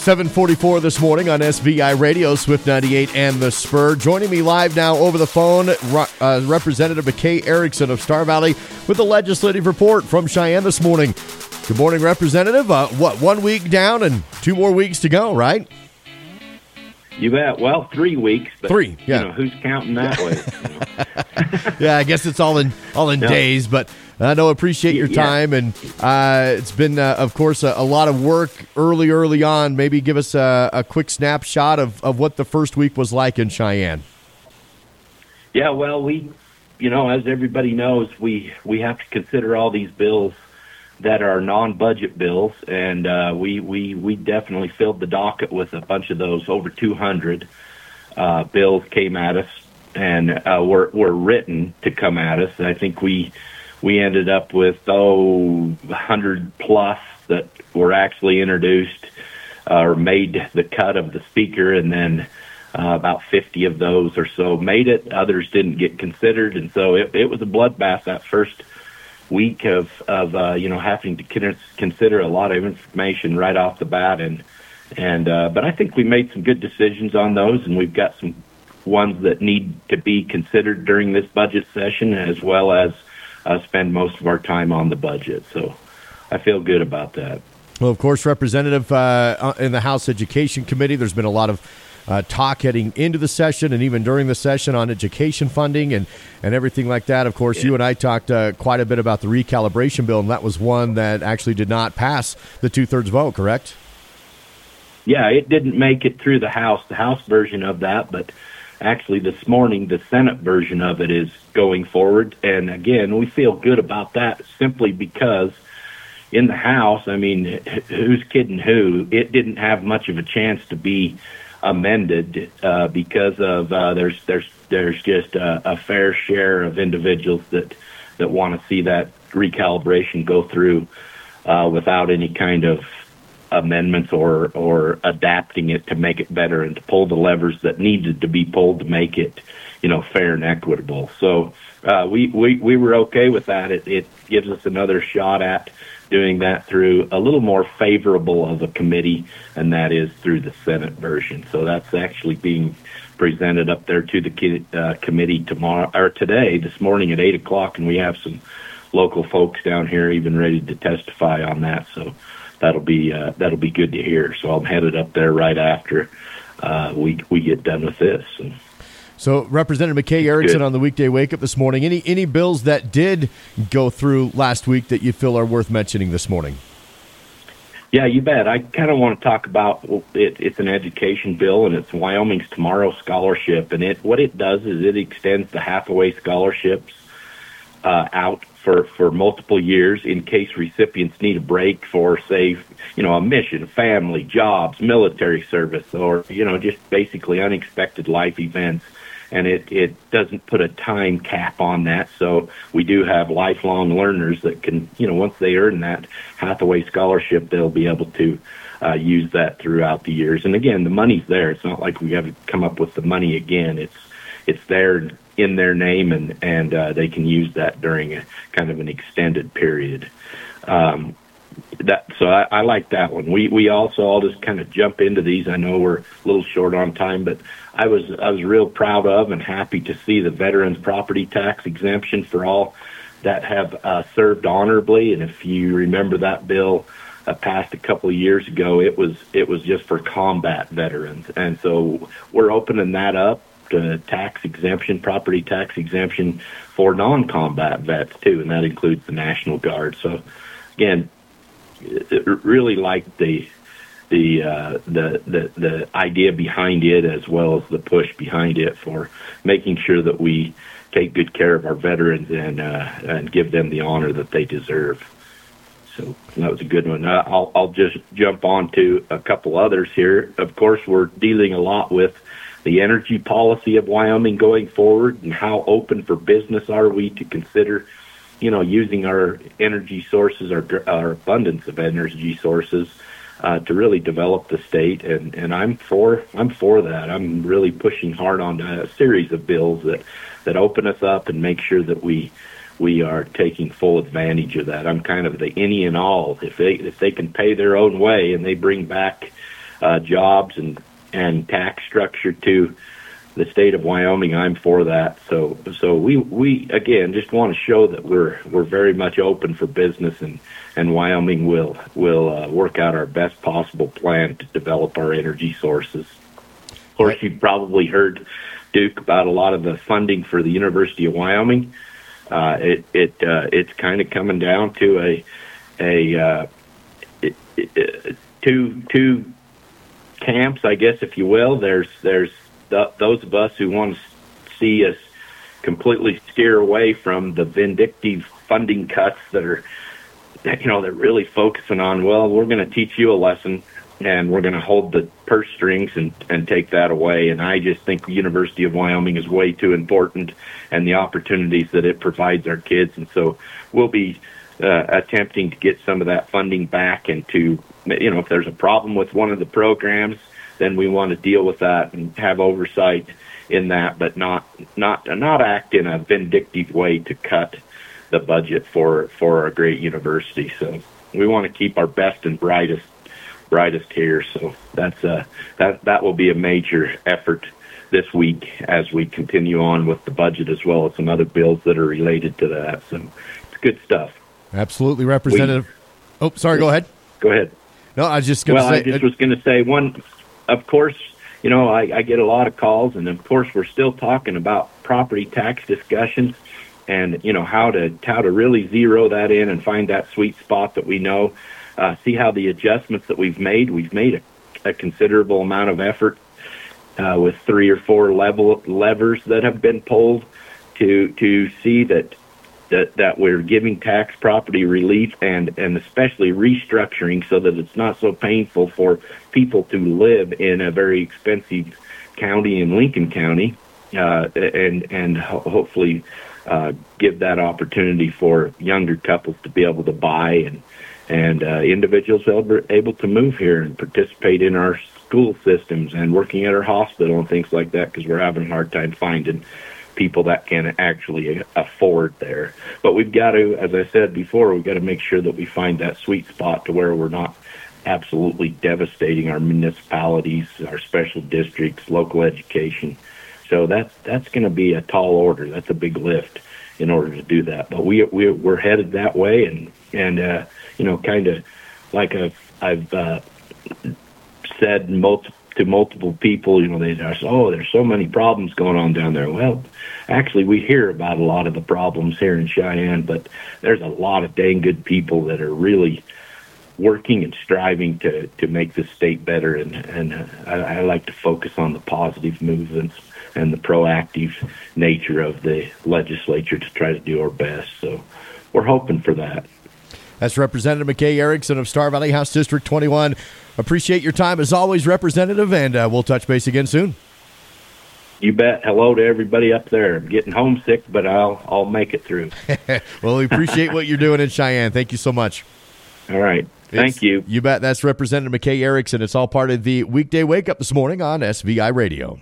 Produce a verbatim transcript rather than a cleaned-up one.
seven forty-four this morning on S V I Radio, Swift ninety-eight and The Spur. Joining me live now over the phone, uh, Representative McKay Erickson of Star Valley with the legislative report from Cheyenne this morning. Good morning, Representative. Uh, what, one week down and two more weeks to go, right? You bet. Well, three weeks. But, three, yeah. You know, who's counting that way? You know? Yeah, I guess it's all in all in no. days, but I know appreciate your time, yeah. and uh, it's been, uh, of course, a, a lot of work early, early on. Maybe give us a, a quick snapshot of, of what the first week was like in Cheyenne. Yeah, well, we, you know, as everybody knows, we, we have to consider all these bills that are non-budget bills, and uh, we, we, we definitely filled the docket with a bunch of those. Over two hundred uh, bills came at us, and uh, were, were written to come at us. I think we... We ended up with, oh, one hundred plus that were actually introduced uh, or made the cut of the speaker, and then uh, about fifty of those or so made it. Others didn't get considered, and so it, it was a bloodbath that first week of, of uh, you know, having to consider a lot of information right off the bat. And, and uh, but I think we made some good decisions on those, and we've got some ones that need to be considered during this budget session, as well as Uh, spend most of our time on the budget. So I feel good about that. Well, of course, Representative, uh, in the House Education Committee, there's been a lot of uh, talk heading into the session and even during the session on education funding and, and everything like that. Of course, yeah. You and I talked uh, quite a bit about the recalibration bill, and that was one that actually did not pass the two-thirds vote, correct? Yeah, it didn't make it through the House, the House version of that, but actually this morning the Senate version of it is going forward. And again, we feel good about that simply because in the House, I mean, who's kidding who? It didn't have much of a chance to be amended uh, because of uh, there's there's there's just a, a fair share of individuals that that want to see that recalibration go through uh, without any kind of amendments or or adapting it to make it better and to pull the levers that needed to be pulled to make it, you know, fair and equitable. So uh, we, we we were okay with that. It, it gives us another shot at doing that through a little more favorable of a committee, and that is through the Senate version. So that's actually being presented up there to the uh, committee tomorrow or today, this morning at eight o'clock, and we have some local folks down here even ready to testify on that. So that'll be uh, that'll be good to hear. So I'm headed up there right after uh, we we get done with this. And so, Representative McKay Erickson on the weekday wake up this morning. Any any bills that did go through last week that you feel are worth mentioning this morning? Yeah, you bet. I kind of want to talk about well, it. It's an education bill, and it's Wyoming's Tomorrow Scholarship. And it what it does is it extends the Hathaway scholarships uh, out for, for multiple years in case recipients need a break for, say, you know, a mission, family, jobs, military service, or, you know, just basically unexpected life events. And it, it doesn't put a time cap on that. So we do have lifelong learners that can, you know, once they earn that Hathaway scholarship, they'll be able to uh, use that throughout the years. And again, the money's there. It's not like we have to come up with the money again. It's, it's there in their name, and, and uh, they can use that during a kind of an extended period. Um, that so I, I like that one. We we also, I'll just kind of jump into these. I know we're a little short on time, but I was I was real proud of and happy to see the veterans property tax exemption for all that have uh, served honorably. And if you remember that bill uh, passed a couple of years ago, it was it was just for combat veterans, and so we're opening that up to tax exemption, property tax exemption for non-combat vets too, and that includes the National Guard. So again, really like the the uh, the the the idea behind it, as well as the push behind it for making sure that we take good care of our veterans and uh, and give them the honor that they deserve. So that was a good one. I'll I'll just jump on to a couple others here. Of course, we're dealing a lot with the energy policy of Wyoming going forward, and how open for business are we to consider, you know, using our energy sources, our, our abundance of energy sources, uh, to really develop the state. And, and I'm for I'm for that. I'm really pushing hard on a series of bills that, that open us up and make sure that we we are taking full advantage of that. I'm kind of the any and all. If they if they can pay their own way and they bring back uh, jobs and, and tax structure to the state of Wyoming, I'm for that. So, so we, we again just want to show that we're we're very much open for business, and, and Wyoming will will uh, work out our best possible plan to develop our energy sources. Of course, you've probably heard, Duke, about a lot of the funding for the University of Wyoming. Uh, it it uh, it's kind of coming down to a a uh, it, it, two two camps, I guess, if you will. There's there's th- those of us who want to see us completely steer away from the vindictive funding cuts that are, you know, they're really focusing on, well, we're going to teach you a lesson and we're going to hold the purse strings and, and take that away. And I just think the University of Wyoming is way too important, and the opportunities that it provides our kids. And so we'll be uh, attempting to get some of that funding back, and to, you know, if there's a problem with one of the programs, then we want to deal with that and have oversight in that, but not not not act in a vindictive way to cut the budget for for a great university. So we want to keep our best and brightest brightest here. So that's uh that that will be a major effort this week as we continue on with the budget, as well as some other bills that are related to that. So it's good stuff. Absolutely, Representative. We, oh, sorry. Go ahead. Go ahead. No, I was just going to well, say. I just was going to say one. Of course, you know, I, I get a lot of calls, and of course, we're still talking about property tax discussions, and you know how to how to really zero that in and find that sweet spot that we know. Uh, see how the adjustments that we've made. We've made a, a considerable amount of effort uh, with three or four level levers that have been pulled to to see that that that we're giving tax property relief, and and especially restructuring so that it's not so painful for people to live in a very expensive county in Lincoln County, uh, and and ho- hopefully uh, give that opportunity for younger couples to be able to buy, and and uh, individuals able, able to move here and participate in our school systems and working at our hospital and things like that, because we're having a hard time finding people that can actually afford there. But we've got to, as I said before, we've got to make sure that we find that sweet spot to where we're not absolutely devastating our municipalities, our special districts, local education. So that's that's going to be a tall order. That's a big lift in order to do that. But we, we we're headed that way, and and uh, you know, kind of like I've I've uh, said multiple. to multiple people, you know, they just, oh, there's so many problems going on down there. Well, actually, we hear about a lot of the problems here in Cheyenne, but there's a lot of dang good people that are really working and striving to, to make the state better, and, and uh, I, I like to focus on the positive movements and the proactive nature of the legislature to try to do our best. So we're hoping for that. That's Representative McKay Erickson of Star Valley House District twenty-one. Appreciate your time as always, Representative, and uh, we'll touch base again soon. You bet. Hello to everybody up there. I'm getting homesick, but I'll I'll make it through. Well, we appreciate what you're doing in Cheyenne. Thank you so much. All right. Thank it's, you. You bet. That's Representative McKay Erickson. It's all part of the weekday wake up this morning on S V I Radio.